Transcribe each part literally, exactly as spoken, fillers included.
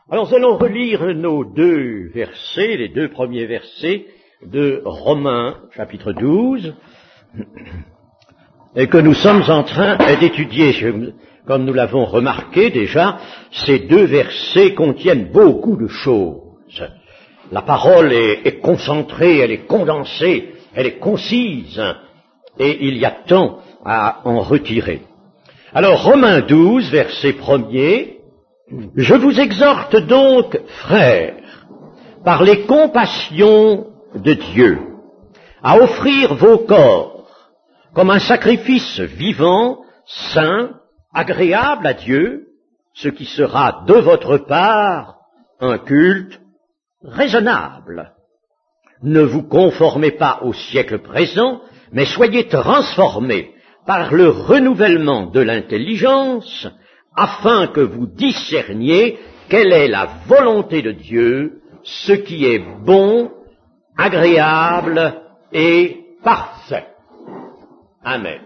Alors nous allons relire nos deux versets, les deux premiers versets de Romains chapitre douze, et que nous sommes en train d'étudier. Comme nous l'avons remarqué déjà, ces deux versets contiennent beaucoup de choses. La parole est, est concentrée, elle est condensée, elle est concise, et il y a temps à en retirer. Alors Romains douze, verset premier, « Je vous exhorte donc, frères, par les compassions de Dieu, à offrir vos corps comme un sacrifice vivant, saint, agréable à Dieu, ce qui sera de votre part un culte raisonnable. Ne vous conformez pas au siècle présent, mais soyez transformés par le renouvellement de l'intelligence, afin que vous discerniez quelle est la volonté de Dieu, ce qui est bon, agréable et parfait. » Amen.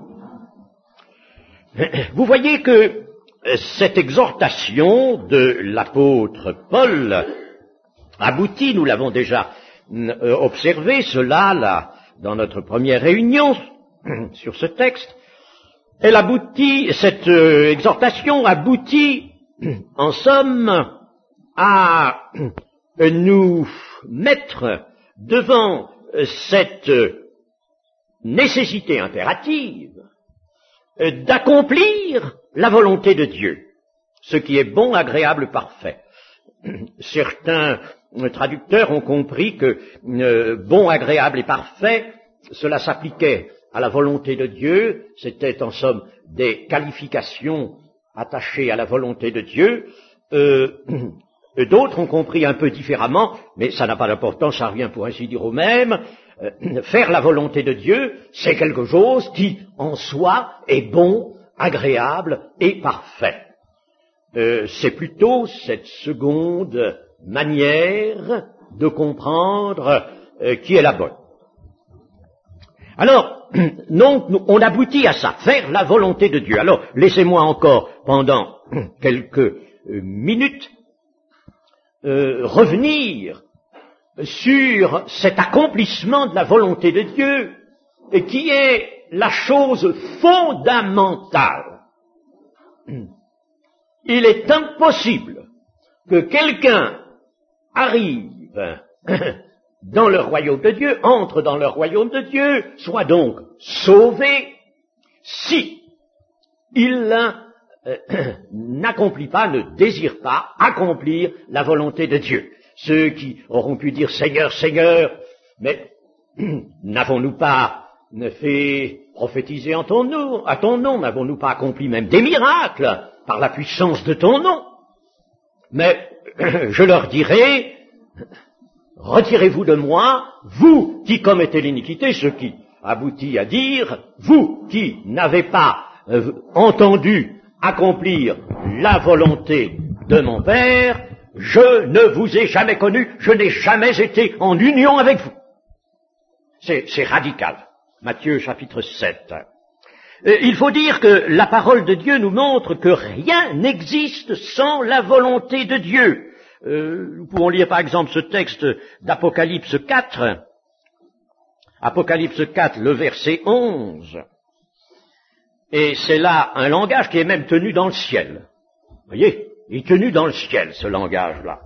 Vous voyez que cette exhortation de l'apôtre Paul aboutit, nous l'avons déjà observé, cela là, dans notre première réunion sur ce texte, elle aboutit, cette euh, exhortation aboutit, en somme, à nous mettre devant cette nécessité impérative d'accomplir la volonté de Dieu, ce qui est bon, agréable, parfait. Certains traducteurs ont compris que euh, bon, agréable et parfait, cela s'appliquait à la volonté de Dieu, c'était en somme des qualifications attachées à la volonté de Dieu. Euh, d'autres ont compris un peu différemment, mais ça n'a pas d'importance, ça revient pour ainsi dire au même. Euh, faire la volonté de Dieu, c'est quelque chose qui, en soi, est bon, agréable et parfait. Euh, c'est plutôt cette seconde manière de comprendre euh, qui est la bonne. Alors, donc, on aboutit à ça, faire la volonté de Dieu. Alors, laissez-moi encore, pendant quelques minutes, euh, revenir sur cet accomplissement de la volonté de Dieu, qui est la chose fondamentale. Il est impossible que quelqu'un arrive dans le royaume de Dieu, entre dans le royaume de Dieu, soit donc sauvé, si il euh, n'accomplit pas, ne désire pas accomplir la volonté de Dieu. Ceux qui auront pu dire « Seigneur, Seigneur », mais n'avons-nous pas fait prophétiser en ton nom, à ton nom, n'avons-nous pas accompli même des miracles par la puissance de ton nom? Mais je leur dirai, retirez-vous de moi, vous qui commettez l'iniquité, ce qui aboutit à dire, vous qui n'avez pas euh, entendu accomplir la volonté de mon Père, je ne vous ai jamais connu, je n'ai jamais été en union avec vous. C'est, c'est radical. Matthieu chapitre sept. Euh, il faut dire que la parole de Dieu nous montre que rien n'existe sans la volonté de Dieu. Euh, nous pouvons lire par exemple ce texte d'Apocalypse quatre, Apocalypse quatre, le verset onze, et c'est là un langage qui est même tenu dans le ciel. Vous voyez, il est tenu dans le ciel, ce langage-là.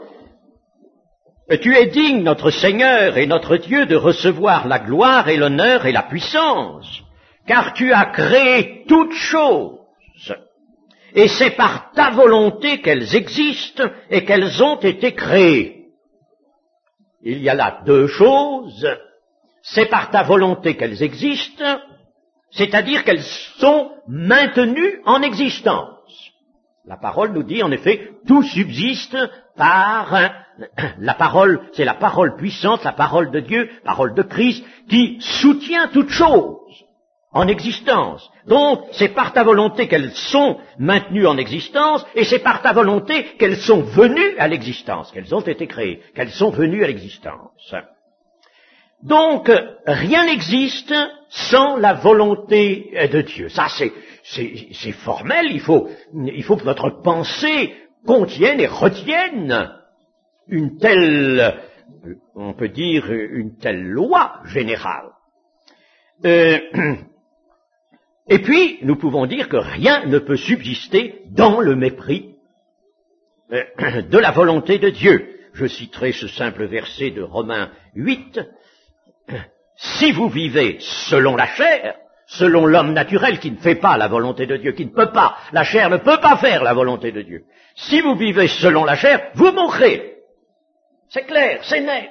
« Tu es digne, notre Seigneur et notre Dieu, de recevoir la gloire et l'honneur et la puissance, car tu as créé toutes choses. Et c'est par ta volonté qu'elles existent et qu'elles ont été créées. » Il y a là deux choses. C'est par ta volonté qu'elles existent, c'est-à-dire qu'elles sont maintenues en existence. La parole nous dit en effet, tout subsiste par la parole, c'est la parole puissante, la parole de Dieu, parole de Christ, qui soutient toute chose en existence. Donc, c'est par ta volonté qu'elles sont maintenues en existence, et c'est par ta volonté qu'elles sont venues à l'existence, qu'elles ont été créées, qu'elles sont venues à l'existence. Donc, rien n'existe sans la volonté de Dieu. Ça, c'est, c'est, c'est formel, il faut, il faut que votre pensée contiennent et retiennent une telle, on peut dire, une telle loi générale. Euh, et puis, nous pouvons dire que rien ne peut subsister dans le mépris euh, de la volonté de Dieu. Je citerai ce simple verset de Romains huit. Si vous vivez selon la chair, selon l'homme naturel qui ne fait pas la volonté de Dieu, qui ne peut pas, la chair ne peut pas faire la volonté de Dieu. Si vous vivez selon la chair, vous mourrez. C'est clair, c'est net.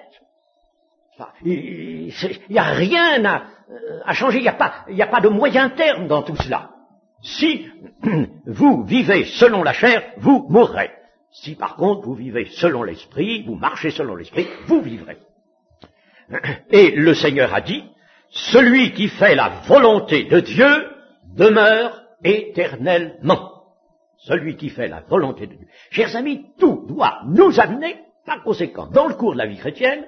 Il n'y a rien à, à changer, il n'y a pas, il n'y a pas de moyen terme dans tout cela. Si vous vivez selon la chair, vous mourrez. Si par contre vous vivez selon l'esprit, vous marchez selon l'esprit, vous vivrez. Et le Seigneur a dit, celui qui fait la volonté de Dieu demeure éternellement. Celui qui fait la volonté de Dieu. Chers amis, tout doit nous amener, par conséquent, dans le cours de la vie chrétienne,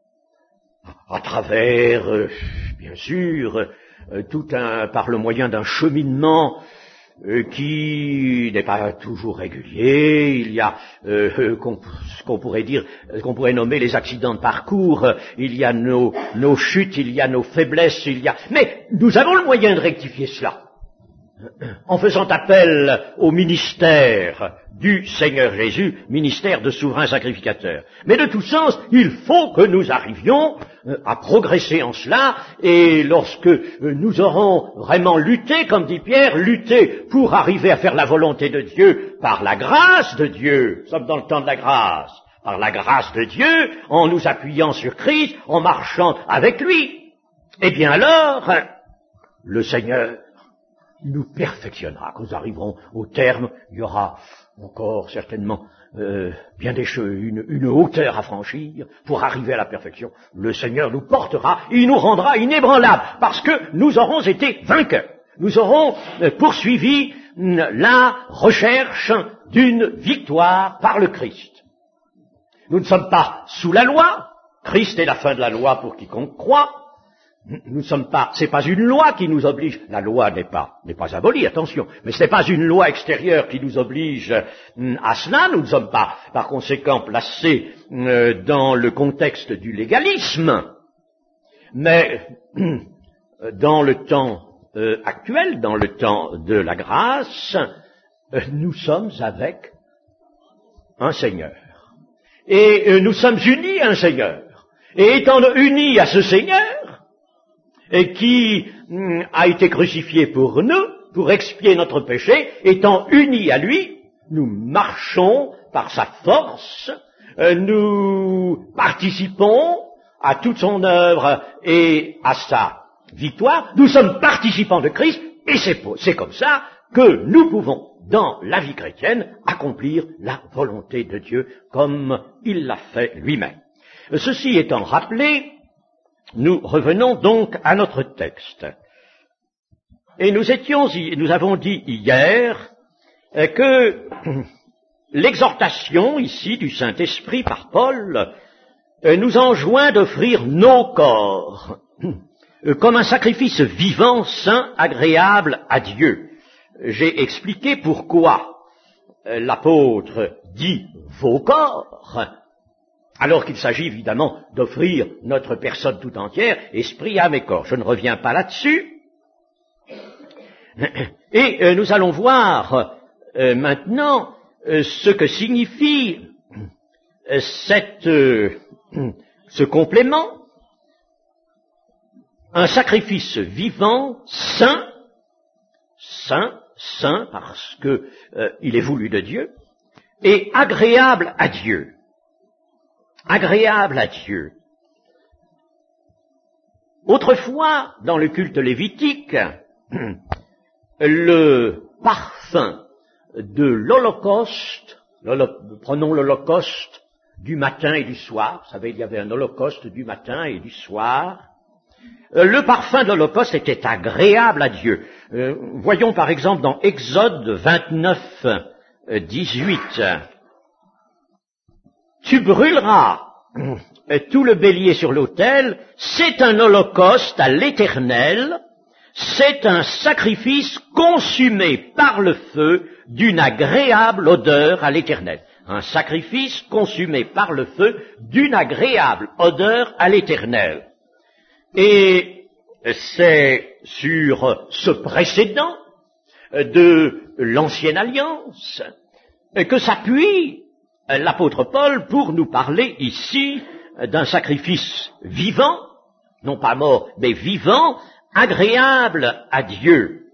à travers, euh, bien sûr, euh, tout un, par le moyen d'un cheminement euh, qui n'est pas toujours régulier. Il y a euh, qu'on, ce qu'on pourrait dire, qu'on pourrait nommer les accidents de parcours. Il y a nos, nos chutes, il y a nos faiblesses, il y a. Mais nous avons le moyen de rectifier cela en faisant appel au ministère du Seigneur Jésus, ministère de souverain sacrificateur. Mais de tout sens, il faut que nous arrivions à progresser en cela, et lorsque nous aurons vraiment lutté, comme dit Pierre, lutté pour arriver à faire la volonté de Dieu par la grâce de Dieu, nous sommes dans le temps de la grâce, par la grâce de Dieu, en nous appuyant sur Christ, en marchant avec lui, eh bien alors, le Seigneur nous perfectionnera. Quand nous arriverons au terme, il y aura encore certainement euh, bien des choses, une, une hauteur à franchir pour arriver à la perfection. Le Seigneur nous portera, il nous rendra inébranlables, parce que nous aurons été vainqueurs. Nous aurons euh, poursuivi euh, la recherche d'une victoire par le Christ. Nous ne sommes pas sous la loi. Christ est la fin de la loi pour quiconque croit. Nous ne sommes pas, c'est pas une loi qui nous oblige, la loi n'est pas, n'est pas abolie, attention, mais ce n'est pas une loi extérieure qui nous oblige à cela, nous ne sommes pas, par conséquent, placés euh, dans le contexte du légalisme, mais dans le temps euh, actuel, dans le temps de la grâce, euh, nous sommes avec un Seigneur. Et euh, nous sommes unis à un Seigneur. Et étant unis à ce Seigneur, et qui hum, a été crucifié pour nous, pour expier notre péché, étant unis à lui, nous marchons par sa force, euh, nous participons à toute son œuvre et à sa victoire, nous sommes participants de Christ, et c'est, c'est comme ça que nous pouvons, dans la vie chrétienne, accomplir la volonté de Dieu comme il l'a fait lui-même. Ceci étant rappelé, nous revenons donc à notre texte. Et nous étions, nous avons dit hier que l'exhortation ici du Saint-Esprit par Paul nous enjoint d'offrir nos corps comme un sacrifice vivant, saint, agréable à Dieu. J'ai expliqué pourquoi l'apôtre dit vos corps, alors qu'il s'agit évidemment d'offrir notre personne tout entière, esprit, âme et corps. Je ne reviens pas là-dessus. Et euh, nous allons voir euh, maintenant euh, ce que signifie euh, cette, euh, ce complément, un sacrifice vivant, saint, saint, saint parce que euh, il est voulu de Dieu, et agréable à Dieu. Agréable à Dieu. Autrefois, dans le culte lévitique, le parfum de l'Holocauste, prenons l'Holocauste du matin et du soir, vous savez, il y avait un Holocauste du matin et du soir, le parfum de l'Holocauste était agréable à Dieu. Euh, voyons par exemple dans Exode vingt-neuf, dix-huit, tu brûleras tout le bélier sur l'autel, c'est un holocauste à l'Éternel, c'est un sacrifice consumé par le feu d'une agréable odeur à l'Éternel. Un sacrifice consumé par le feu d'une agréable odeur à l'Éternel. Et c'est sur ce précédent de l'Ancienne Alliance que s'appuie l'apôtre Paul pour nous parler ici d'un sacrifice vivant, non pas mort, mais vivant, agréable à Dieu.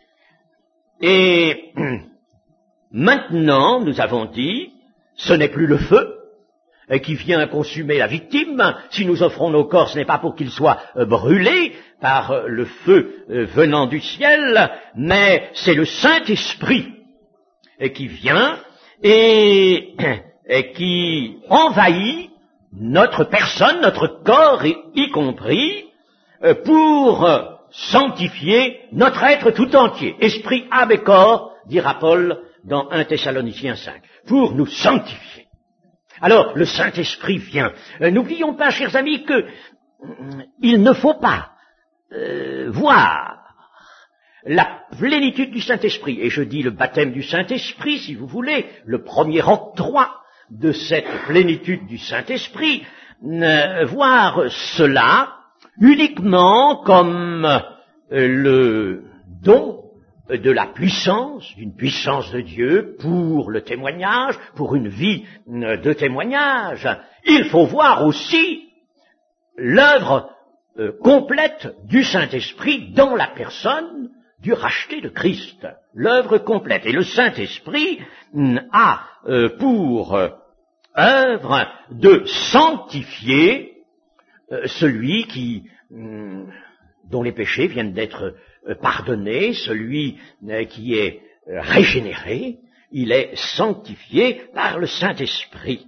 Et maintenant, nous avons dit, ce n'est plus le feu qui vient consumer la victime. Si nous offrons nos corps, ce n'est pas pour qu'ils soient brûlés par le feu venant du ciel, mais c'est le Saint-Esprit qui vient et, et qui envahit notre personne, notre corps y compris, pour sanctifier notre être tout entier. Esprit, âme et corps, dira Paul dans un Thessaloniciens cinq, pour nous sanctifier. Alors, le Saint-Esprit vient. Euh, n'oublions pas, chers amis, que euh, il ne faut pas euh, voir la plénitude du Saint-Esprit, et je dis le baptême du Saint-Esprit, si vous voulez, le premier octroi de cette plénitude du Saint-Esprit, euh, voir cela uniquement comme euh, le don de la puissance, d'une puissance de Dieu pour le témoignage, pour une vie de témoignage. Il faut voir aussi l'œuvre euh, complète du Saint-Esprit dans la personne du racheté de Christ. L'œuvre complète. Et le Saint-Esprit a euh, pour euh, œuvre de sanctifier euh, celui qui, euh, dont les péchés viennent d'être pardonné, celui qui est régénéré, il est sanctifié par le Saint-Esprit.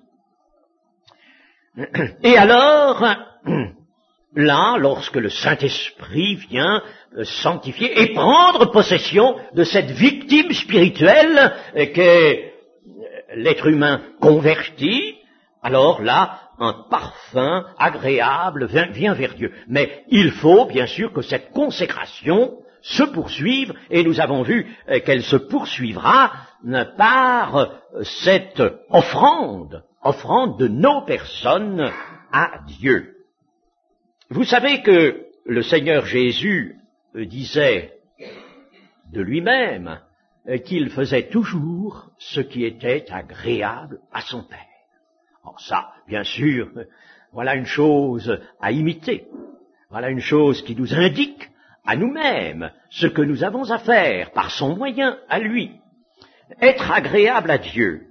Et alors, là, lorsque le Saint-Esprit vient sanctifier et prendre possession de cette victime spirituelle qu'est l'être humain converti, alors là, un parfum agréable vient, vient vers Dieu. Mais il faut bien sûr que cette consécration se poursuive, et nous avons vu qu'elle se poursuivra par cette offrande, offrande de nos personnes à Dieu. Vous savez que le Seigneur Jésus disait de lui-même qu'il faisait toujours ce qui était agréable à son Père. Alors ça, bien sûr, voilà une chose à imiter, voilà une chose qui nous indique à nous-mêmes ce que nous avons à faire par son moyen à lui, être agréable à Dieu.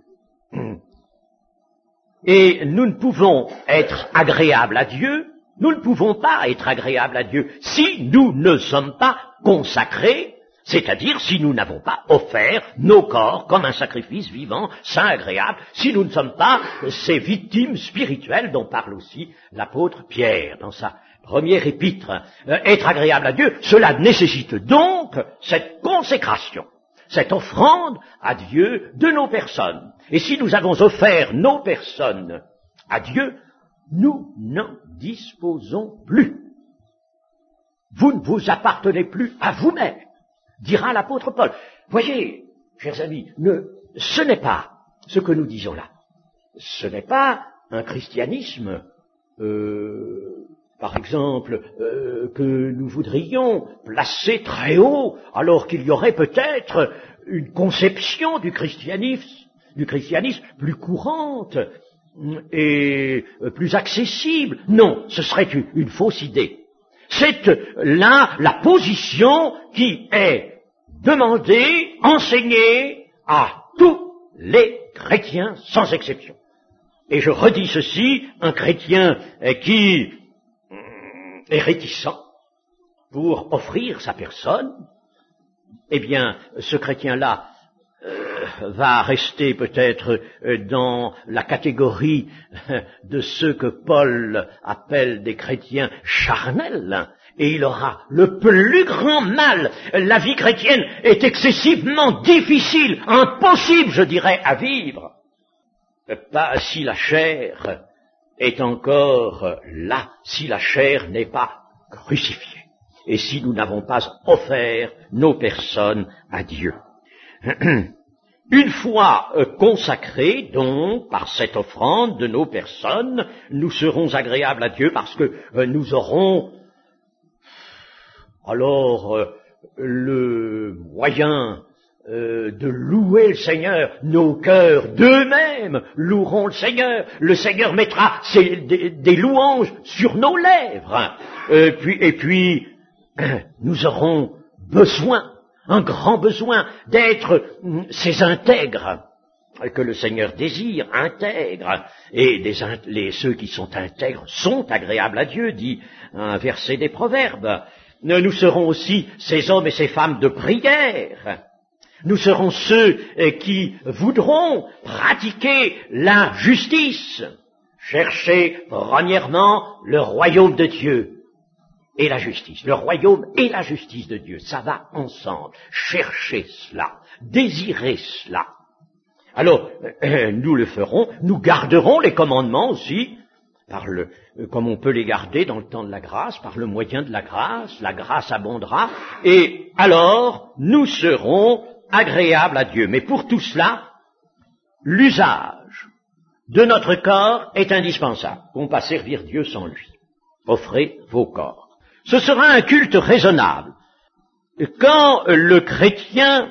Et nous ne pouvons être agréables à Dieu, nous ne pouvons pas être agréables à Dieu si nous ne sommes pas consacrés, c'est-à-dire si nous n'avons pas offert nos corps comme un sacrifice vivant, saint, agréable, si nous ne sommes pas ces victimes spirituelles dont parle aussi l'apôtre Pierre dans sa première épître. Euh, être agréable à Dieu, cela nécessite donc cette consécration, cette offrande à Dieu de nos personnes. Et si nous avons offert nos personnes à Dieu, nous n'en disposons plus. Vous ne vous appartenez plus à vous-même, dira l'apôtre Paul. Voyez, chers amis, ne, ce n'est pas ce que nous disons là. Ce n'est pas un christianisme, euh, par exemple, euh, que nous voudrions placer très haut, alors qu'il y aurait peut-être une conception du christianisme, du christianisme plus courante et plus accessible. Non, ce serait une, une fausse idée. C'est là la position qui est demandée, enseignée à tous les chrétiens sans exception. Et je redis ceci, un chrétien qui est réticent pour offrir sa personne, eh bien, ce chrétien-là euh, va rester peut-être euh, dans la catégorie euh, de ceux que Paul appelle des chrétiens charnels, et il aura le plus grand mal. La vie chrétienne est excessivement difficile, impossible, je dirais, à vivre. Pas si la chair est encore là, si la chair n'est pas crucifiée. et si nous n'avons pas offert nos personnes à Dieu. Une fois euh, consacrés, donc, par cette offrande de nos personnes, nous serons agréables à Dieu parce que euh, nous aurons alors euh, le moyen euh, de louer le Seigneur. Nos cœurs d'eux-mêmes loueront le Seigneur. Le Seigneur mettra ses, des, des louanges sur nos lèvres. Euh, puis, et puis, nous aurons besoin, un grand besoin d'être ces intègres que le Seigneur désire, intègres. Et des, les, ceux qui sont intègres sont agréables à Dieu, dit un verset des Proverbes. Nous serons aussi ces hommes et ces femmes de prière. Nous serons ceux qui voudront pratiquer la justice. Chercher premièrement le royaume de Dieu et la justice. Le royaume et la justice de Dieu, ça va ensemble. Chercher cela, désirer cela. Alors, euh, nous le ferons, nous garderons les commandements aussi, par le, comme on peut les garder dans le temps de la grâce, par le moyen de la grâce, la grâce abondera, et alors nous serons agréables à Dieu. Mais pour tout cela, l'usage de notre corps est indispensable. On ne peut pas servir Dieu sans lui. Offrez vos corps. Ce sera un culte raisonnable. Quand le chrétien,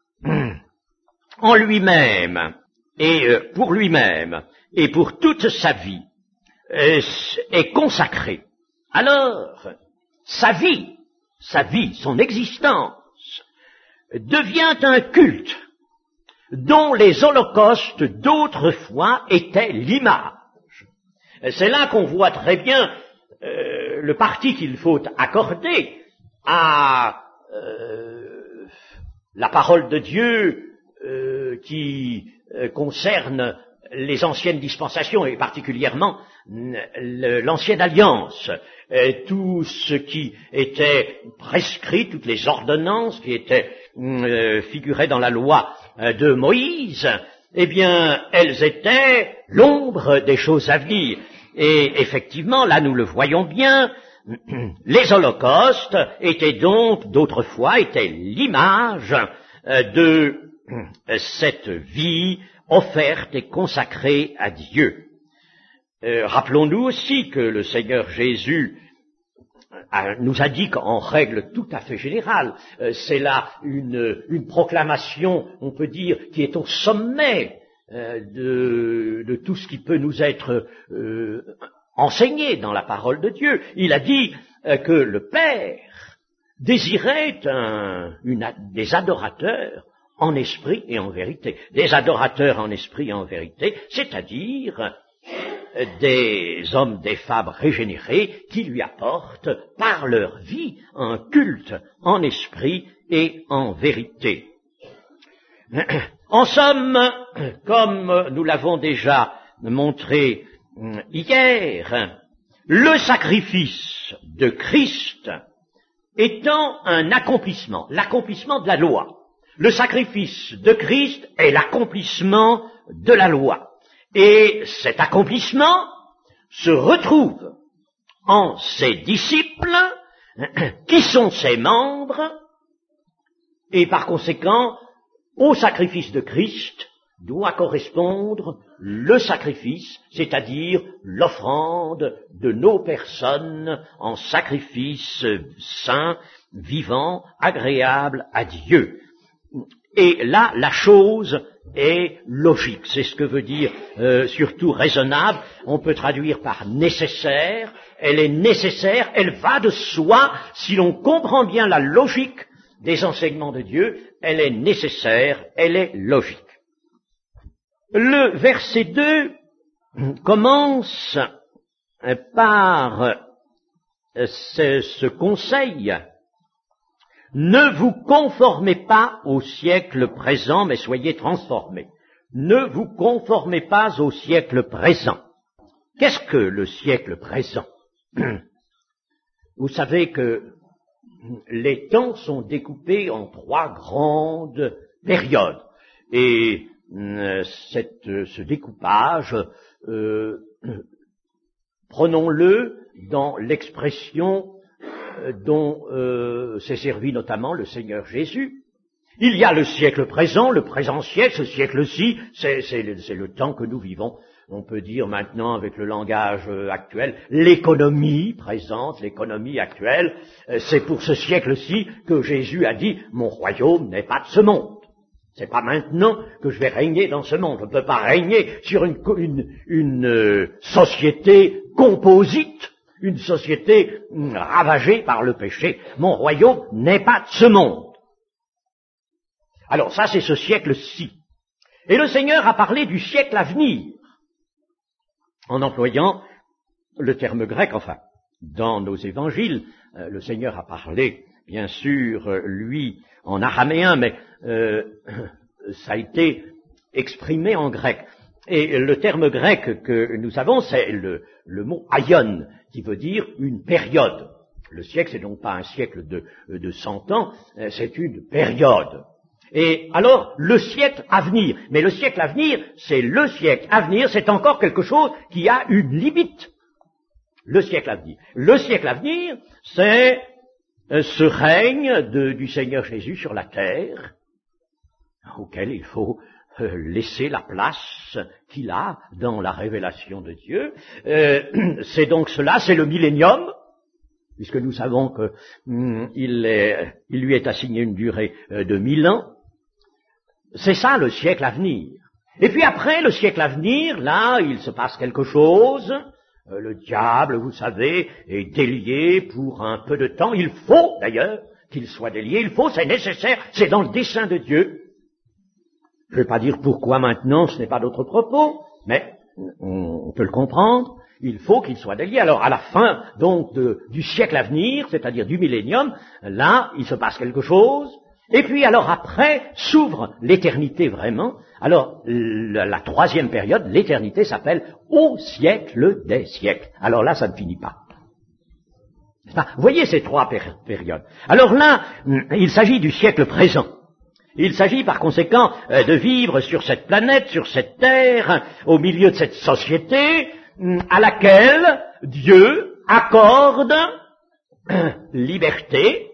en lui-même, et pour lui-même, et pour toute sa vie, est consacré, alors sa vie, sa vie, son existence, devient un culte dont les holocaustes d'autrefois étaient l'image. C'est là qu'on voit très bien euh, le parti qu'il faut accorder à euh, la parole de Dieu euh, qui euh, concerne les anciennes dispensations et particulièrement l'ancienne alliance, tout ce qui était prescrit, toutes les ordonnances qui étaient euh, figurées dans la loi de Moïse, eh bien, elles étaient l'ombre des choses à venir. Et effectivement, là nous le voyons bien, les holocaustes étaient donc, d'autrefois, étaient l'image de cette vie offerte et consacrée à Dieu. Euh, rappelons-nous aussi que le Seigneur Jésus a, nous a dit qu'en règle tout à fait générale, euh, c'est là une, une proclamation, on peut dire, qui est au sommet euh, de, de tout ce qui peut nous être euh, enseigné dans la parole de Dieu. Il a dit euh, que le Père désirait un, une, des adorateurs en esprit et en vérité. Des adorateurs en esprit et en vérité, c'est-à-dire des hommes, des femmes régénérés qui lui apportent par leur vie un culte en esprit et en vérité. En somme, comme nous l'avons déjà montré hier, le sacrifice de Christ étant un accomplissement, l'accomplissement de la loi. Le sacrifice de Christ est l'accomplissement de la loi. Et cet accomplissement se retrouve en ses disciples, qui sont ses membres, et par conséquent, au sacrifice de Christ doit correspondre le sacrifice, c'est-à-dire l'offrande de nos personnes en sacrifice saint, vivant, agréable à Dieu. Et là, la chose est logique. C'est ce que veut dire euh, surtout raisonnable. On peut traduire par nécessaire. Elle est nécessaire, elle va de soi. Si l'on comprend bien la logique des enseignements de Dieu, elle est nécessaire, elle est logique. Le verset deux commence par ce, ce conseil. Ne vous conformez pas au siècle présent, mais soyez transformés. Ne vous conformez pas au siècle présent. Qu'est-ce que le siècle présent? Vous savez que les temps sont découpés en trois grandes périodes. Et euh, cette, ce découpage, euh, prenons-le dans l'expression dont euh, s'est servi notamment le Seigneur Jésus. Il y a le siècle présent, le présent siècle, ce siècle-ci, c'est, c'est, le, c'est le temps que nous vivons. On peut dire maintenant, avec le langage actuel, l'économie présente, l'économie actuelle, c'est pour ce siècle-ci que Jésus a dit « Mon royaume n'est pas de ce monde ». C'est pas maintenant que je vais régner dans ce monde. On ne peut pas régner sur une, une, une euh, société composite, une société hum, ravagée par le péché. Mon royaume n'est pas de ce monde. Alors ça, c'est ce siècle-ci. Et le Seigneur a parlé du siècle à venir, en employant le terme grec, enfin, dans nos évangiles, euh, le Seigneur a parlé, bien sûr, euh, lui, en araméen, mais euh, ça a été exprimé en grec. Et le terme grec que nous avons, c'est le, le mot aion, qui veut dire une période. Le siècle, c'est donc pas un siècle de, de cent ans, c'est une période. Et alors, le siècle à venir. Mais le siècle à venir, c'est le siècle à venir, c'est encore quelque chose qui a une limite. Le siècle à venir. Le siècle à venir, c'est ce règne de, du Seigneur Jésus sur la terre, auquel il faut euh, laisser la place qu'il a dans la révélation de Dieu. Euh, c'est donc cela, c'est le millénium, puisque nous savons que hum, il, est, il lui est assigné une durée euh, de mille ans. C'est ça le siècle à venir. Et puis après le siècle à venir, là, il se passe quelque chose. Euh, le diable, vous savez, est délié pour un peu de temps. Il faut, d'ailleurs, qu'il soit délié. Il faut, c'est nécessaire, c'est dans le dessein de Dieu. Je ne vais pas dire pourquoi maintenant, ce n'est pas d'autre propos, mais on, on peut le comprendre. Il faut qu'il soit délié. Alors, à la fin, donc, de, du siècle à venir, c'est-à-dire du millénium, là, il se passe quelque chose. Et puis, alors, après, s'ouvre l'éternité vraiment. Alors, la, la troisième période, l'éternité, s'appelle au siècle des siècles. Alors là, ça ne finit pas. Enfin, vous voyez ces trois péri- périodes. Alors là, il s'agit du siècle présent. Il s'agit par conséquent euh, de vivre sur cette planète, sur cette terre, au milieu de cette société à laquelle Dieu accorde euh, liberté,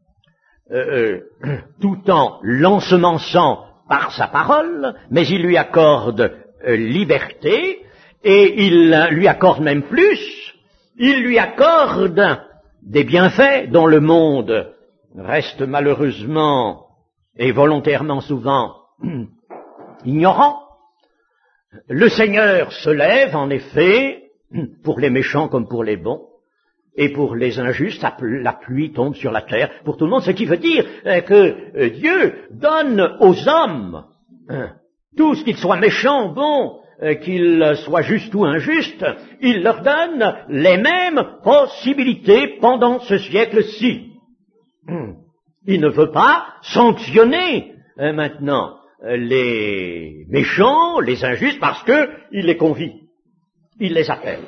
euh, euh, tout en l'ensemençant par sa parole, mais il lui accorde euh, liberté, et il euh, lui accorde même plus, il lui accorde des bienfaits dont le monde reste malheureusement et volontairement souvent ignorant. Le Seigneur se lève, en effet, pour les méchants comme pour les bons, et pour les injustes, la pluie tombe sur la terre, pour tout le monde, ce qui veut dire que Dieu donne aux hommes, tous qu'ils soient méchants, bons, qu'ils soient justes ou injustes, il leur donne les mêmes possibilités pendant ce siècle-ci. Il ne veut pas sanctionner euh, maintenant euh, les méchants, les injustes, parce qu'il les convie. Il les appelle.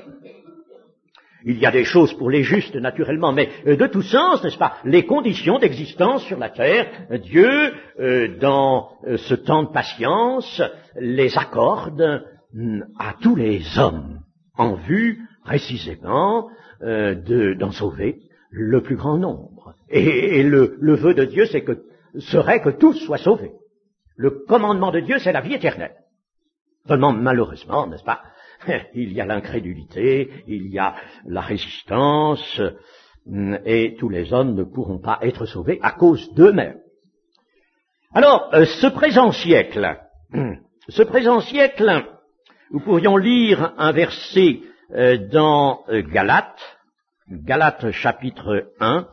Il y a des choses pour les justes, naturellement, mais euh, de tout sens, n'est-ce pas, les conditions d'existence sur la terre, euh, Dieu, euh, dans euh, ce temps de patience, les accorde euh, à tous les hommes, en vue, précisément, euh, de, d'en sauver le plus grand nombre. Et, et le, le vœu de Dieu, c'est que, serait que tous soient sauvés. Le commandement de Dieu, c'est la vie éternelle. Seulement, malheureusement, n'est-ce pas, il y a l'incrédulité, il y a la résistance, et tous les hommes ne pourront pas être sauvés à cause d'eux-mêmes. Alors, ce présent siècle, ce présent siècle, nous pourrions lire un verset dans Galates, Galates chapitre un,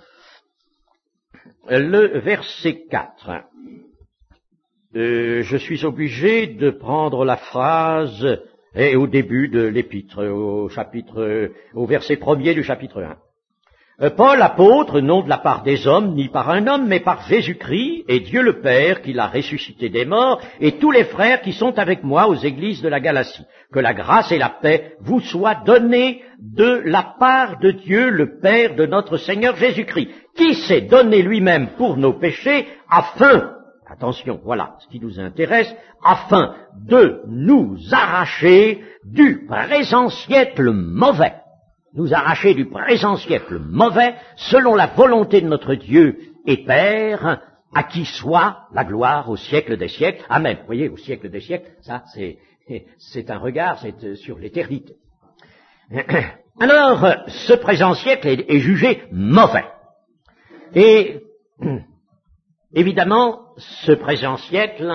le verset quatre. Euh, je suis obligé de prendre la phrase et au début de l'épître, au chapitre, au verset premier du chapitre un. Euh, Paul, apôtre, non de la part des hommes, ni par un homme, mais par Jésus-Christ et Dieu le Père qui l'a ressuscité des morts, et tous les frères qui sont avec moi aux églises de la Galatie. Que la grâce et la paix vous soient données de la part de Dieu le Père de notre Seigneur Jésus-Christ, qui s'est donné lui-même pour nos péchés, afin, attention, voilà ce qui nous intéresse, afin de nous arracher du présent siècle mauvais. nous arracher du présent siècle mauvais, selon la volonté de notre Dieu et Père, à qui soit la gloire au siècle des siècles. Amen. Vous voyez, au siècle des siècles, ça c'est, c'est un regard, c'est sur l'éternité. Alors, ce présent siècle est, est jugé mauvais. Et, évidemment, ce présent siècle,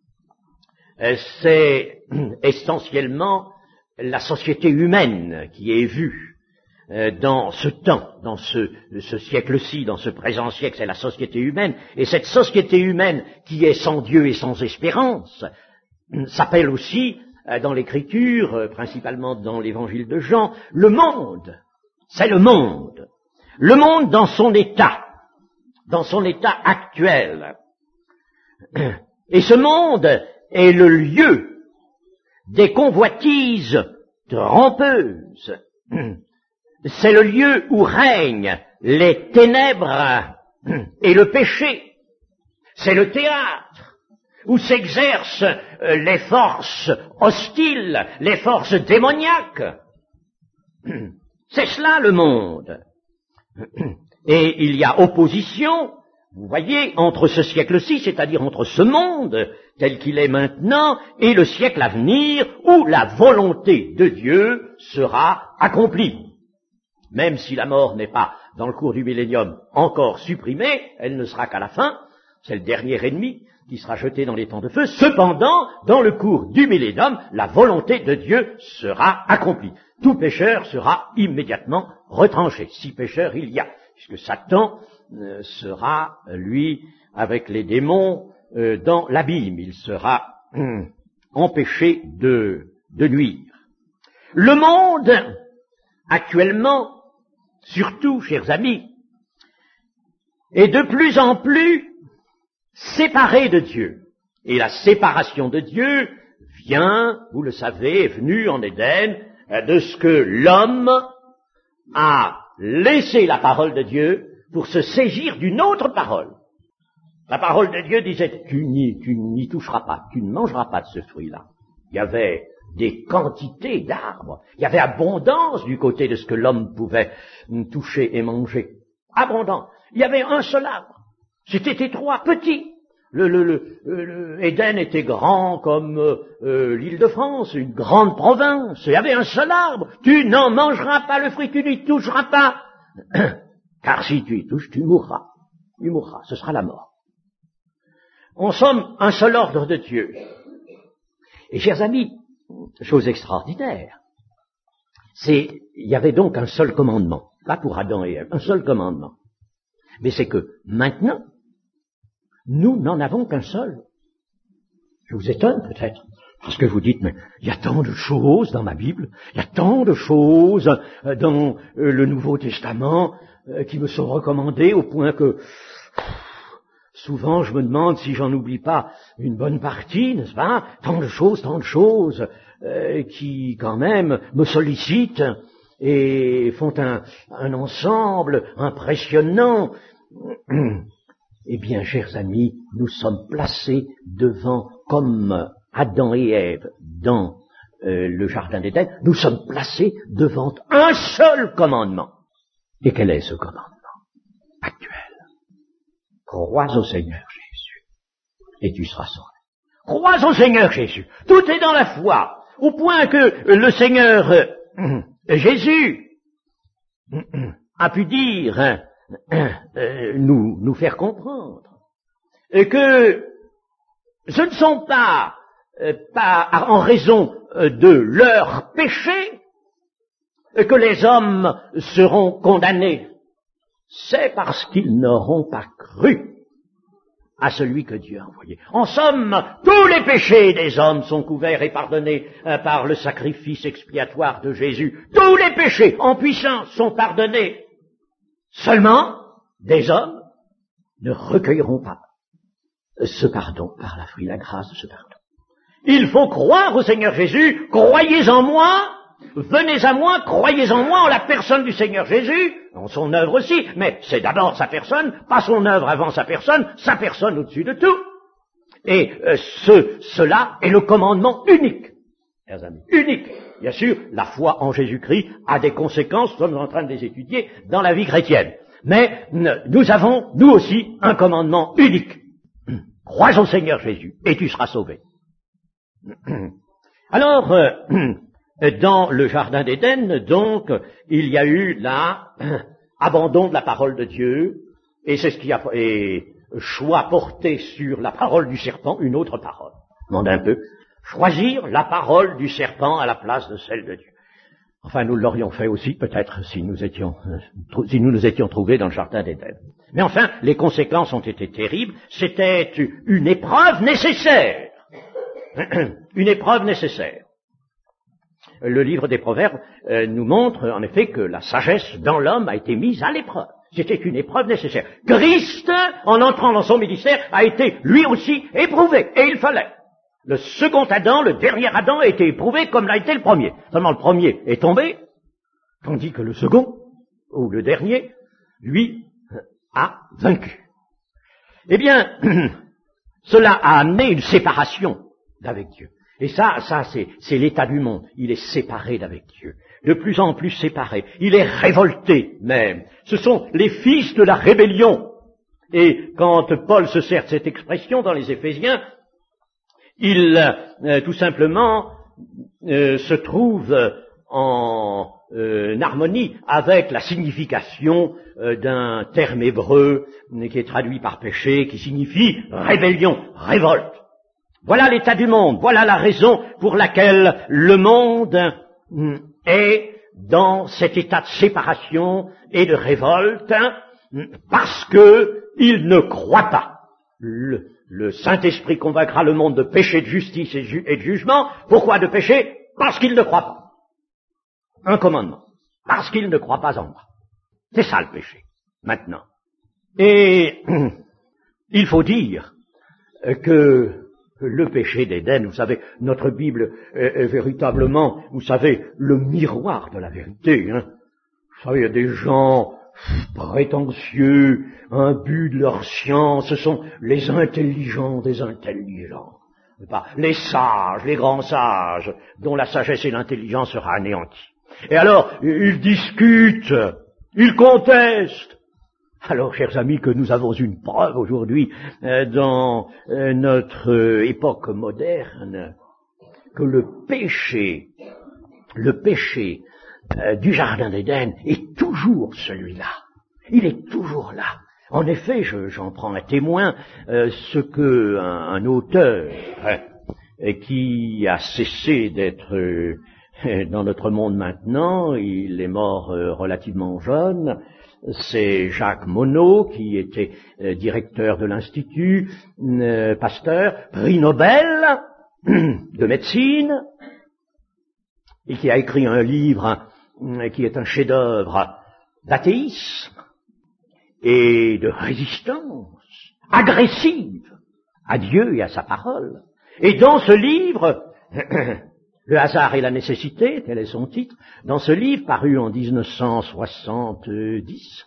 c'est essentiellement la société humaine qui est vue dans ce temps, dans ce, ce siècle-ci, dans ce présent siècle, c'est la société humaine. Et cette société humaine qui est sans Dieu et sans espérance s'appelle aussi, dans l'Écriture, principalement dans l'Évangile de Jean, le monde. C'est le monde. Le monde dans son état, dans son état actuel. Et ce monde est le lieu des convoitises trompeuses. C'est le lieu où règnent les ténèbres et le péché. C'est le théâtre où s'exercent les forces hostiles, les forces démoniaques. C'est cela le monde. Et il y a opposition, vous voyez, entre ce siècle-ci, c'est-à-dire entre ce monde tel qu'il est maintenant, et le siècle à venir, où la volonté de Dieu sera accomplie. Même si la mort n'est pas, dans le cours du millénium, encore supprimée, elle ne sera qu'à la fin, c'est le dernier ennemi qui sera jeté dans les temps de feu. Cependant, dans le cours du millénium, la volonté de Dieu sera accomplie. Tout pécheur sera immédiatement retranché, si pécheur il y a, puisque Satan euh, sera, lui, avec les démons, euh, dans l'abîme. Il sera euh, empêché de, de nuire. Le monde, actuellement, surtout, chers amis, est de plus en plus séparé de Dieu. Et la séparation de Dieu vient, vous le savez, est venue en Éden de ce que l'homme a laissé la parole de Dieu pour se saisir d'une autre parole. La parole de Dieu disait, tu n'y, tu n'y toucheras pas, tu ne mangeras pas de ce fruit-là. Il y avait des quantités d'arbres, il y avait abondance du côté de ce que l'homme pouvait toucher et manger. Abondance. Il y avait un seul arbre. C'était étroit, petit. Le, le, le, le Éden était grand comme euh, l'île de France, une grande province. Il y avait un seul arbre. Tu n'en mangeras pas le fruit, tu n'y toucheras pas. Car si tu y touches, tu mourras. Tu mourras, ce sera la mort. En somme, un seul ordre de Dieu. Et chers amis, chose extraordinaire, c'est, il y avait donc un seul commandement. Pas pour Adam et Ève, un seul commandement. Mais c'est que maintenant, nous n'en avons qu'un seul. Je vous étonne peut-être, parce que vous dites, mais il y a tant de choses dans ma Bible, il y a tant de choses dans le Nouveau Testament qui me sont recommandées au point que souvent je me demande si j'en oublie pas une bonne partie, n'est-ce pas? Tant de choses, tant de choses euh, qui quand même me sollicitent et font un, un ensemble impressionnant. Eh bien, chers amis, nous sommes placés devant, comme Adam et Ève dans euh, le jardin d'Éden, nous sommes placés devant un seul commandement. Et quel est ce commandement actuel? Crois au Seigneur Jésus, et tu seras sauvé. Crois au Seigneur Jésus. Tout est dans la foi, au point que le Seigneur euh, Jésus a pu dire, euh, euh, nous, nous faire comprendre, euh, que ce ne sont pas, euh, pas en raison euh, de leur péché euh, que les hommes seront condamnés. C'est parce qu'ils n'auront pas cru à celui que Dieu a envoyé. En somme, tous les péchés des hommes sont couverts et pardonnés euh, par le sacrifice expiatoire de Jésus. Tous les péchés en puissance sont pardonnés. Seulement, des hommes ne recueilleront pas ce pardon par la fruit, la grâce de ce pardon. Il faut croire au Seigneur Jésus, croyez en moi, venez à moi, croyez en moi, en la personne du Seigneur Jésus, en son œuvre aussi, mais c'est d'abord sa personne, pas son œuvre avant sa personne, sa personne au-dessus de tout. Et euh, ce, cela est le commandement unique, chers amis, unique. bien sûr, la foi en Jésus-Christ a des conséquences, nous sommes en train de les étudier, dans la vie chrétienne. Mais nous avons, nous aussi, un commandement unique. Crois au Seigneur Jésus et tu seras sauvé. Alors, euh, dans le jardin d'Éden, donc, il y a eu l'abandon de la parole de Dieu, et c'est ce qui a et choix porté sur la parole du serpent, une autre parole. Demande un peu. Choisir la parole du serpent à la place de celle de Dieu. Enfin, nous l'aurions fait aussi, peut-être, si nous étions, euh, si nous nous étions trouvés dans le jardin d'Éden. Mais enfin, les conséquences ont été terribles. C'était une épreuve nécessaire. Une épreuve nécessaire. Le livre des Proverbes euh, nous montre, en effet, que la sagesse dans l'homme a été mise à l'épreuve. C'était une épreuve nécessaire. Christ, en entrant dans son ministère, a été lui aussi éprouvé, et il fallait. Le second Adam, le dernier Adam, a été éprouvé comme l'a été le premier. Seulement le premier est tombé, tandis que le second, ou le dernier, lui, a vaincu. Eh bien, cela a amené une séparation d'avec Dieu. Et ça, ça c'est, c'est l'état du monde. Il est séparé d'avec Dieu. De plus en plus séparé. Il est révolté même. Ce sont les fils de la rébellion. Et quand Paul se sert de cette expression dans les Éphésiens, il, euh, tout simplement, euh, se trouve en euh, harmonie avec la signification euh, d'un terme hébreu euh, qui est traduit par péché, qui signifie rébellion, révolte. Voilà l'état du monde, voilà la raison pour laquelle le monde euh, est dans cet état de séparation et de révolte, euh, parce que il ne croit pas. Le, Le Saint-Esprit convaincra le monde de péché, de justice et, ju- et de jugement. Pourquoi de péché? Parce qu'il ne croit pas. Un commandement. Parce qu'il ne croit pas en moi. C'est ça le péché, maintenant. Et il faut dire que le péché d'Éden, vous savez, notre Bible est, est véritablement, vous savez, le miroir de la vérité. Hein. Vous savez, il y a des gens prétentieux, imbus de leur science, ce sont les intelligents des intelligents. Pas les sages, les grands sages, dont la sagesse et l'intelligence sera anéantie. Et alors, ils discutent, ils contestent. Alors, chers amis, que nous avons une preuve aujourd'hui euh, dans euh, notre euh, époque moderne, que le péché, le péché euh, du jardin d'Éden est toujours celui-là. Il est toujours là. En effet, je, j'en prends un témoin, euh, ce que un, un auteur euh, qui a cessé d'être euh, dans notre monde maintenant, il est mort euh, relativement jeune, c'est Jacques Monod, qui était euh, directeur de l'Institut, euh, pasteur, prix Nobel de médecine, et qui a écrit un livre euh, qui est un chef-d'œuvre d'athéisme et de résistance agressive à Dieu et à sa parole. Et dans ce livre, Le hasard et la nécessité, tel est son titre, dans ce livre paru en dix-neuf cent soixante-dix,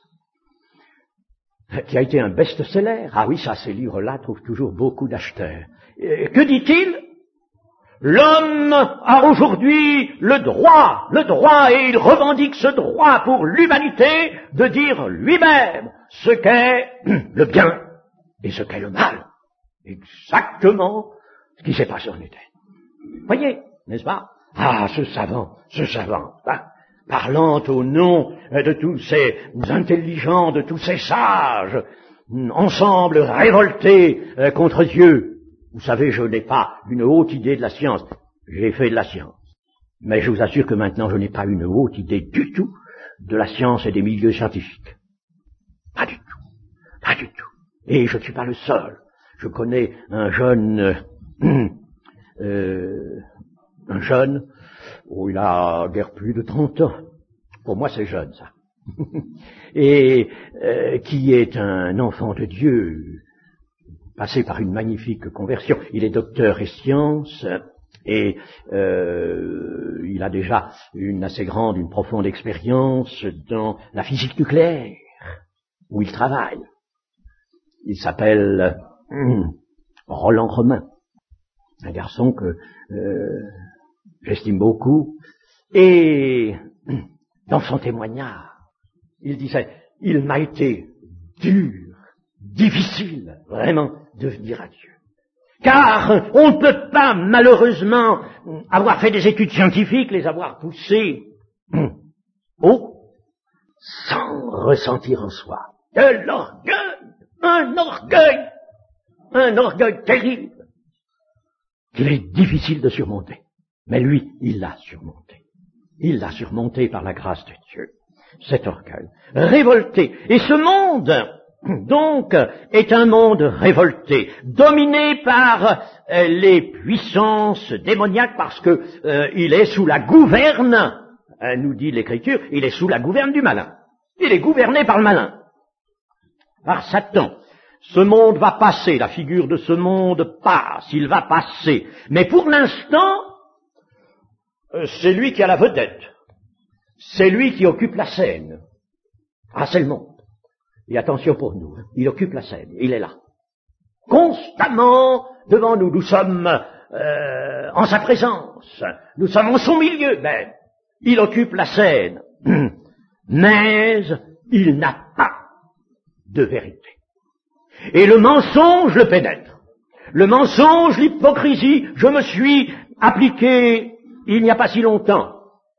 qui a été un best-seller. Ah oui, ça, ces livres-là trouvent toujours beaucoup d'acheteurs. Et que dit-il? L'homme a aujourd'hui le droit, le droit, et il revendique ce droit pour l'humanité de dire lui-même ce qu'est le bien et ce qu'est le mal. Exactement ce qui s'est passé en Éden. Voyez, n'est-ce pas? Ah, ce savant, ce savant, hein, parlant au nom de tous ces intelligents, de tous ces sages, ensemble révoltés euh, contre Dieu. Vous savez, je n'ai pas une haute idée de la science. J'ai fait de la science. Mais je vous assure que maintenant, je n'ai pas une haute idée du tout de la science et des milieux scientifiques. Pas du tout. Pas du tout. Et je ne suis pas le seul. Je connais un jeune... Euh, euh, un jeune, où il a guère plus de trente ans. Pour moi, c'est jeune, ça. Et euh, qui est un enfant de Dieu, passé par une magnifique conversion. Il est docteur et sciences, et euh, il a déjà une assez grande, une profonde expérience dans la physique nucléaire, où il travaille. Il s'appelle hum, Roland Romain, un garçon que euh, j'estime beaucoup, Et dans son témoignage, il disait, il m'a été dur, difficile, vraiment, de venir à Dieu. Car on ne peut pas, malheureusement, avoir fait des études scientifiques, les avoir poussées haut, sans ressentir en soi de l'orgueil, un orgueil, un orgueil terrible, qu'il est difficile de surmonter. Mais lui, il l'a surmonté. Il l'a surmonté par la grâce de Dieu, cet orgueil. Révolté. Et ce monde, donc, est un monde révolté, dominé par euh, les puissances démoniaques, parce que euh, il est sous la gouverne, euh, nous dit l'Écriture, il est sous la gouverne du malin. Il est gouverné par le malin, par Satan. Ce monde va passer, la figure de ce monde passe, il va passer. Mais pour l'instant, euh, c'est lui qui a la vedette. C'est lui qui occupe la scène. Ah, c'est le monde. Et attention pour nous, hein, il occupe la scène, il est là. Constamment devant nous, nous sommes euh, en sa présence, nous sommes en son milieu même. Il occupe la scène, mais il n'a pas de vérité. Et le mensonge le pénètre. Le mensonge, l'hypocrisie, je me suis appliqué, il n'y a pas si longtemps,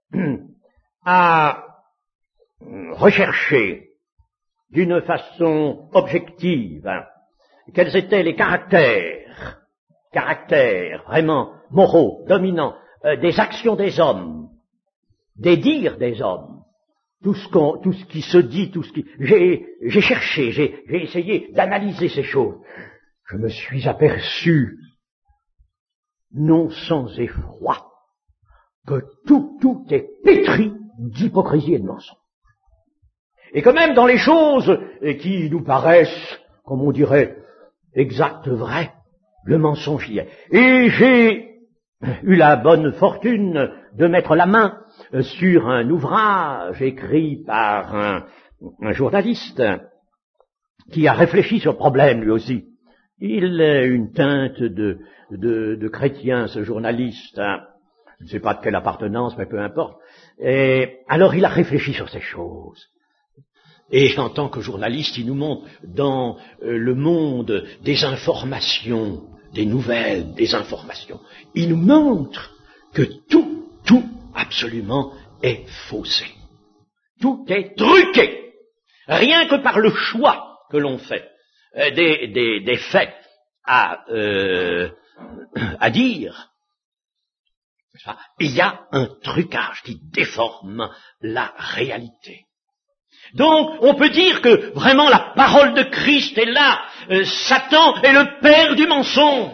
à rechercher d'une façon objective quels étaient les caractères, caractères vraiment moraux, dominants, euh, des actions des hommes, des dires des hommes, tout ce qu'on, tout ce qui se dit, tout ce qui, j'ai, j'ai cherché, j'ai, j'ai essayé d'analyser ces choses. Je me suis aperçu, non sans effroi, que tout, tout est pétri d'hypocrisie et de mensonge. Et que même dans les choses qui nous paraissent, comme on dirait, exactes, vraies, le mensonge y est. Et j'ai eu la bonne fortune de mettre la main sur un ouvrage écrit par un, un journaliste qui a réfléchi sur le problème lui aussi. Il a une teinte de, de, de chrétien, ce journaliste. Hein. Je ne sais pas de quelle appartenance, mais peu importe. Et alors il a réfléchi sur ces choses. Et en tant que journaliste, il nous montre dans euh, le monde des informations, des nouvelles, des informations, il nous montre que tout, tout, absolument, est faussé. Tout est truqué. Rien que par le choix que l'on fait euh, des, des, des faits à, euh, à dire, il y a un trucage qui déforme la réalité. Donc, on peut dire que vraiment la parole de Christ est là. Euh, Satan est le père du mensonge.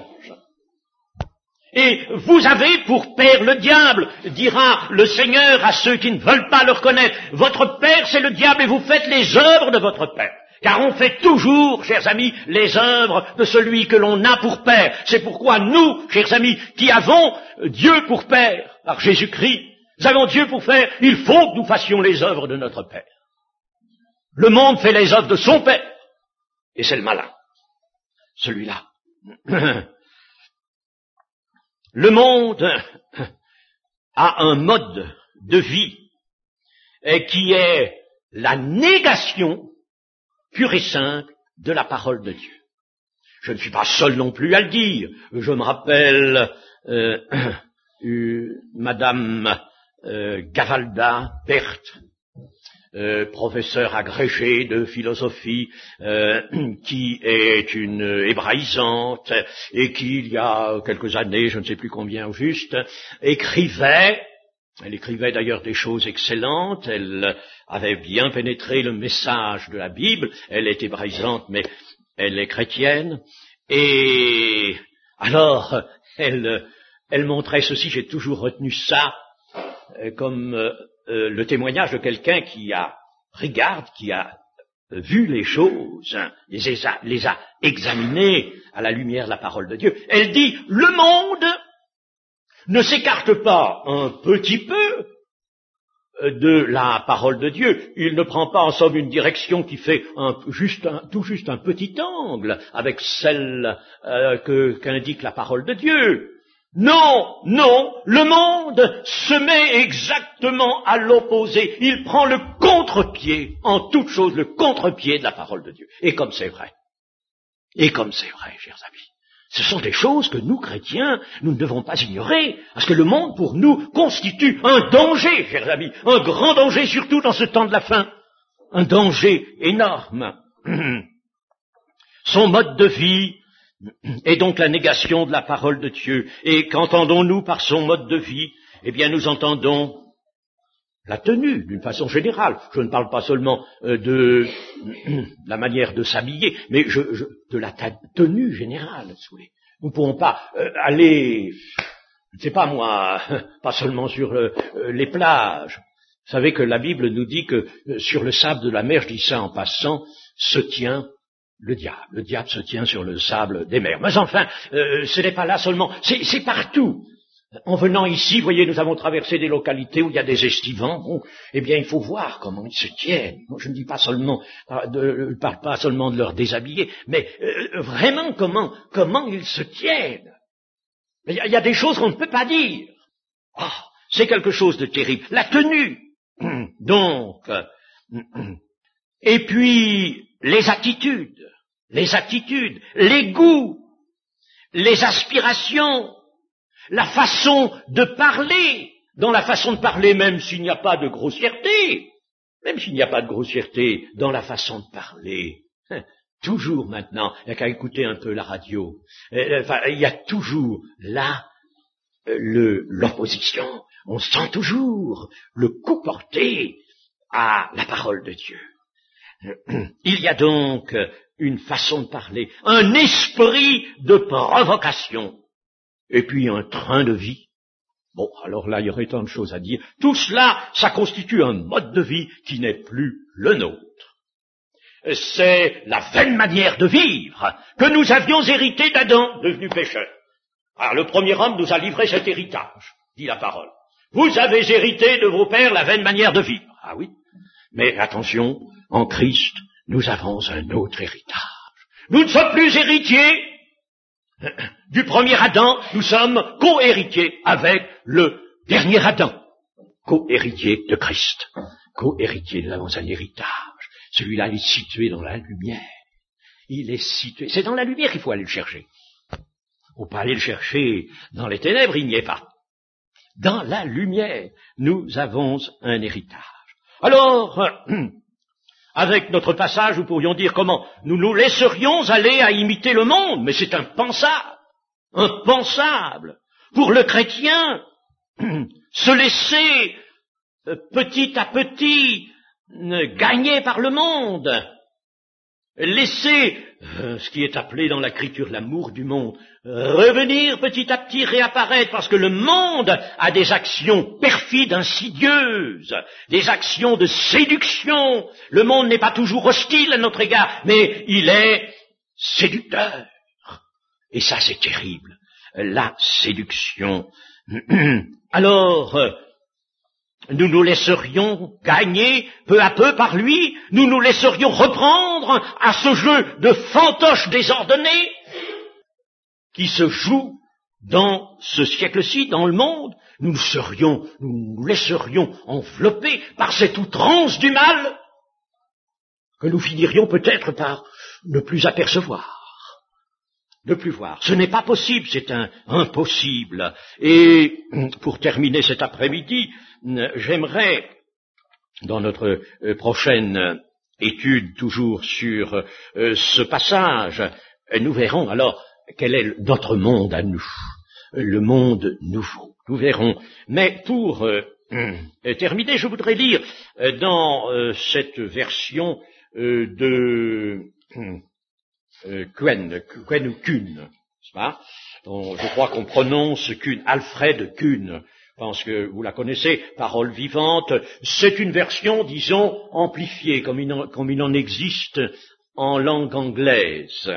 Et vous avez pour père le diable, dira le Seigneur à ceux qui ne veulent pas le reconnaître. Votre père, c'est le diable et vous faites les œuvres de votre père. Car on fait toujours, chers amis, les œuvres de celui que l'on a pour père. C'est pourquoi nous, chers amis, qui avons Dieu pour père, par Jésus-Christ, nous avons Dieu pour père, il faut que nous fassions les œuvres de notre père. Le monde fait les œuvres de son père, et c'est le malin, celui-là. Le monde a un mode de vie qui est la négation pure et simple de la parole de Dieu. Je ne suis pas seul non plus à le dire. Je me rappelle euh, euh, Madame euh, Gavalda Berthe, Euh, professeur agrégé de philosophie, euh, qui est une hébraïsante et qui, il y a quelques années, je ne sais plus combien au juste, écrivait, elle écrivait d'ailleurs des choses excellentes, elle avait bien pénétré le message de la Bible, elle est hébraïsante mais elle est chrétienne, et alors elle, elle montrait ceci, j'ai toujours retenu ça euh, comme... Euh, Euh, le témoignage de quelqu'un qui a regarde, qui a euh, vu les choses, hein, les, a, les a examinées à la lumière de la parole de Dieu. Elle dit, le monde ne s'écarte pas un petit peu de la parole de Dieu. Il ne prend pas en somme une direction qui fait un, juste un, tout juste un petit angle avec celle euh, que, qu'indique la parole de Dieu. Non, non, le monde se met exactement à l'opposé. Il prend le contre-pied, en toute chose, le contre-pied de la parole de Dieu. Et comme c'est vrai, et comme c'est vrai, chers amis, ce sont des choses que nous, chrétiens, nous ne devons pas ignorer, parce que le monde, pour nous, constitue un danger, chers amis, un grand danger, surtout dans ce temps de la fin, un danger énorme. Son mode de vie est donc la négation de la parole de Dieu. Et qu'entendons-nous par son mode de vie? Eh bien, nous entendons la tenue, d'une façon générale. Je ne parle pas seulement euh, de la manière de s'habiller, mais je, je, de la tenue générale. Nous ne pouvons pas euh, aller, je ne sais pas moi, pas seulement sur euh, les plages. Vous savez que la Bible nous dit que euh, sur le sable de la mer, je dis ça en passant, se tient le diable. Le diable se tient sur le sable des mers. Mais enfin, euh, ce n'est pas là seulement, c'est, c'est partout. En venant ici, vous voyez, nous avons traversé des localités où il y a des estivants. Bon, eh bien, il faut voir comment ils se tiennent. Moi, je ne dis pas seulement, de, pas, pas seulement de leur déshabiller, mais euh, vraiment comment, comment ils se tiennent. Il y, a, il y a des choses qu'on ne peut pas dire. Oh, c'est quelque chose de terrible. La tenue, donc, et puis les attitudes, les attitudes, les goûts, les aspirations. La façon de parler, dans la façon de parler même s'il n'y a pas de grossièreté, même s'il n'y a pas de grossièreté dans la façon de parler, hein, toujours maintenant, il n'y a qu'à écouter un peu la radio, euh, enfin, il y a toujours là euh, le, l'opposition, on sent toujours le coup porté à la parole de Dieu. Il y a donc une façon de parler, un esprit de provocation. Et puis un train de vie. Bon, alors là, il y aurait tant de choses à dire. Tout cela, ça constitue un mode de vie qui n'est plus le nôtre. C'est la vaine manière de vivre que nous avions hérité d'Adam, devenu pécheur. Alors le premier homme nous a livré cet héritage, dit la parole. Vous avez hérité de vos pères la vaine manière de vivre. Ah oui, mais attention, en Christ, nous avons un autre héritage. Nous ne sommes plus héritiers du premier Adam, nous sommes co-héritiers avec le dernier Adam, co-héritiers de Christ, co-héritiers, nous avons un héritage. Celui-là, il est situé dans la lumière. Il est situé, c'est dans la lumière qu'il faut aller le chercher. Il ne faut pas aller le chercher dans les ténèbres, il n'y est pas. Dans la lumière, nous avons un héritage. Alors, avec notre passage, nous pourrions dire comment nous nous laisserions aller à imiter le monde, mais c'est impensable, impensable pour le chrétien se laisser euh, petit à petit euh, gagner par le monde, laisser euh, ce qui est appelé dans l'écriture l'amour du monde, revenir petit à petit réapparaître, parce que le monde a des actions perfides, insidieuses, des actions de séduction. Le monde n'est pas toujours hostile à notre égard, mais il est séducteur. Et ça, c'est terrible, la séduction. Alors, nous nous laisserions gagner peu à peu par lui, nous nous laisserions reprendre à ce jeu de fantoche désordonné qui se joue dans ce siècle-ci, dans le monde. Nous serions, nous nous laisserions envelopper par cette outrance du mal que nous finirions peut-être par ne plus apercevoir, ne plus voir. Ce n'est pas possible, c'est un impossible. Et pour terminer cet après-midi, j'aimerais, dans notre prochaine étude toujours sur euh, ce passage, nous verrons alors quel est notre monde à nous, le monde nouveau. Nous verrons. Mais pour euh, euh, terminer, je voudrais lire euh, dans euh, cette version euh, de euh, Kuhn, Kuhn ou Kuhn, n'est-ce pas? On, je crois qu'on prononce Kuhn, Alfred Kuhn. Je pense que vous la connaissez, Parole vivante. C'est une version, disons, amplifiée, comme il en, comme il en existe en langue anglaise.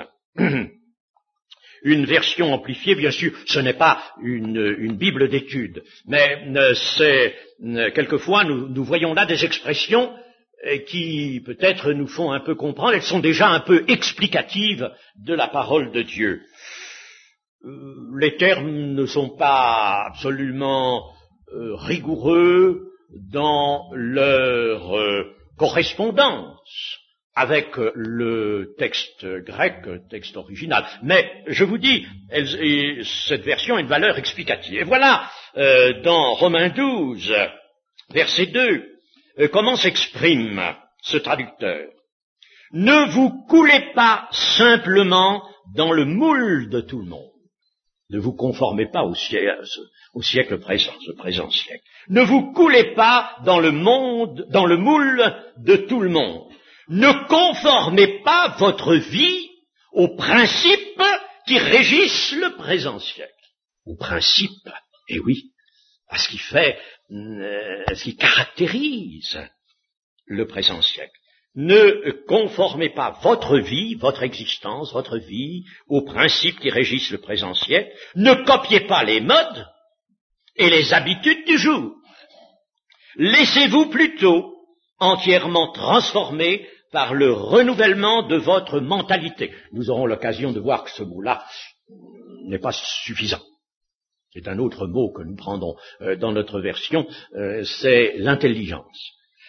Une version amplifiée, bien sûr, ce n'est pas une, une Bible d'étude, mais euh, c'est euh, quelquefois nous, nous voyons là des expressions euh, qui peut-être nous font un peu comprendre, elles sont déjà un peu explicatives de la parole de Dieu. euh, les termes ne sont pas absolument euh, rigoureux dans leur euh, correspondance avec euh, le texte grec, texte original. Mais je vous dis, elle, et cette version a une valeur explicative. Et voilà, euh, dans Romains douze, verset deux, euh, comment s'exprime ce traducteur. Ne vous coulez pas simplement dans le moule de tout le monde. Ne vous conformez pas au siècle, au siècle présent, ce présent siècle. Ne vous coulez pas dans le monde, dans le moule de tout le monde. Ne conformez pas votre vie aux principes qui régissent le présent siècle. Aux principes, eh oui, à ce qui fait, euh, à ce qui caractérise le présent siècle. Ne conformez pas votre vie, votre existence, votre vie aux principes qui régissent le présent siècle. Ne copiez pas les modes et les habitudes du jour. Laissez-vous plutôt entièrement transformer par le renouvellement de votre mentalité. Nous aurons l'occasion de voir que ce mot-là n'est pas suffisant. C'est un autre mot que nous prendrons euh, dans notre version, euh, c'est l'intelligence.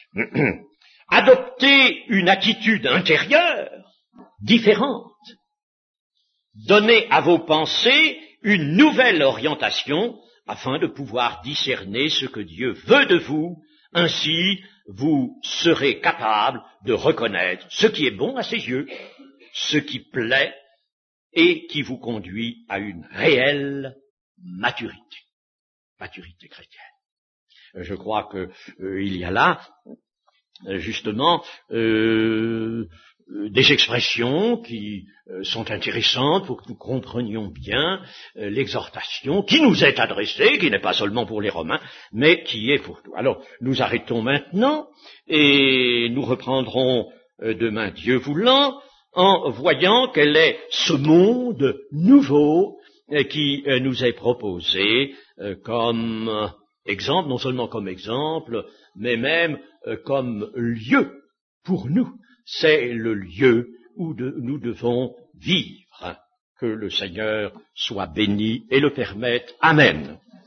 Adoptez une attitude intérieure différente. Donnez à vos pensées une nouvelle orientation afin de pouvoir discerner ce que Dieu veut de vous. Ainsi, vous serez capable de reconnaître ce qui est bon à ses yeux, ce qui plaît et qui vous conduit à une réelle maturité, maturité chrétienne. Je crois que euh, il y a là justement euh, des expressions qui euh, sont intéressantes pour que nous comprenions bien euh, l'exhortation qui nous est adressée, qui n'est pas seulement pour les Romains, mais qui est pour nous. Alors, nous arrêtons maintenant et nous reprendrons euh, demain, Dieu voulant, en voyant quel est ce monde nouveau euh, qui euh, nous est proposé euh, comme euh, exemple, non seulement comme exemple, mais même euh, comme lieu pour nous. C'est le lieu où de, nous devons vivre. Que le Seigneur soit béni et le permette. Amen.